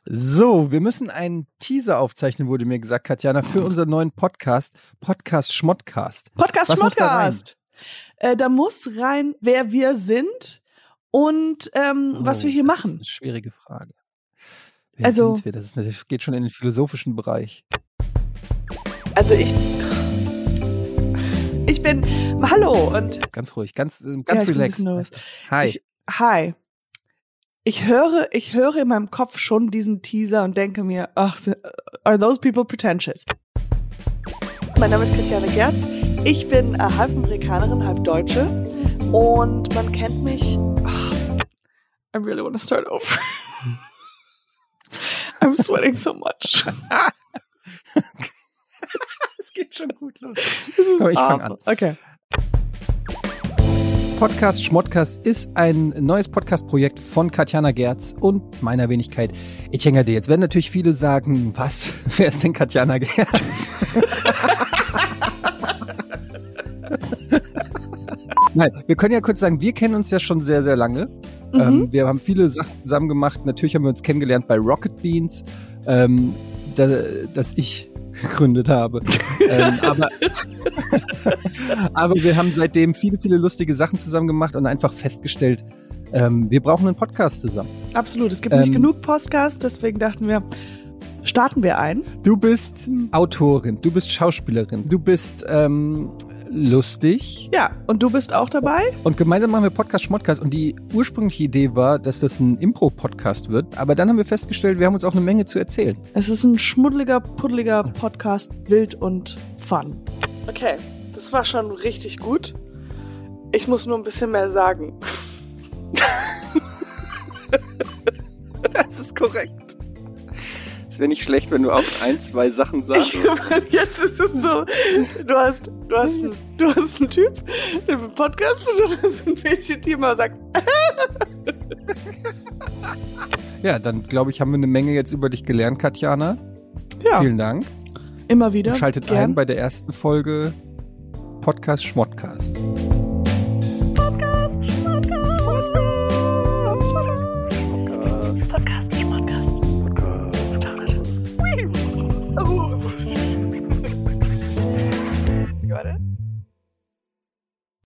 So, wir müssen einen Teaser aufzeichnen, wurde mir gesagt, Katjana, für unseren neuen Podcast Schmottcast. Podcast Schmottcast. Da muss rein, wer wir sind und was wir hier machen. Das ist eine schwierige Frage. Wer sind wir? Das geht schon in den philosophischen Bereich. Also ich bin, hallo und ganz ruhig, ganz relaxed. Hi. Ich höre in meinem Kopf schon diesen Teaser und denke mir, ach, are those people pretentious? Mein Name ist Katjana Gerz. Ich bin halb Amerikanerin, halb Deutsche und man kennt mich. I really want to start over. I'm sweating so much. Es geht schon gut los. Aber ich fange an. Okay. Podcast Schmottcast ist ein neues Podcast-Projekt von Katjana Gerz und meiner Wenigkeit Etienne Gade. Jetzt werden natürlich viele sagen, was? Wer ist denn Katjana Gerz? Nein, wir können ja kurz sagen, wir kennen uns ja schon sehr, sehr lange. Wir haben viele Sachen zusammen gemacht. Natürlich haben wir uns kennengelernt bei Rocket Beans, das ich gegründet habe. Aber wir haben seitdem viele, viele lustige Sachen zusammen gemacht und einfach festgestellt, wir brauchen einen Podcast zusammen. Absolut, es gibt nicht genug Podcasts, deswegen dachten wir, starten wir ein. Du bist Autorin, du bist Schauspielerin, du bist lustig. Ja, und du bist auch dabei. Und gemeinsam machen wir Podcast Schmottcast und die ursprüngliche Idee war, dass das ein Impro-Podcast wird, aber dann haben wir festgestellt, wir haben uns auch eine Menge zu erzählen. Es ist ein schmuddeliger, puddeliger Podcast, wild und fun. Okay, das war schon richtig gut. Ich muss nur ein bisschen mehr sagen. Das ist korrekt. Es wäre nicht schlecht, wenn du auch 1, 2 Sachen sagst. Jetzt ist es so, du hast einen Typ im Podcast und du hast ein Mädchen, die immer sagt. Ja, dann glaube ich, haben wir eine Menge jetzt über dich gelernt, Katjana. Ja. Vielen Dank. Immer wieder. Und schaltet ein bei der ersten Folge Podcast Schmottcast.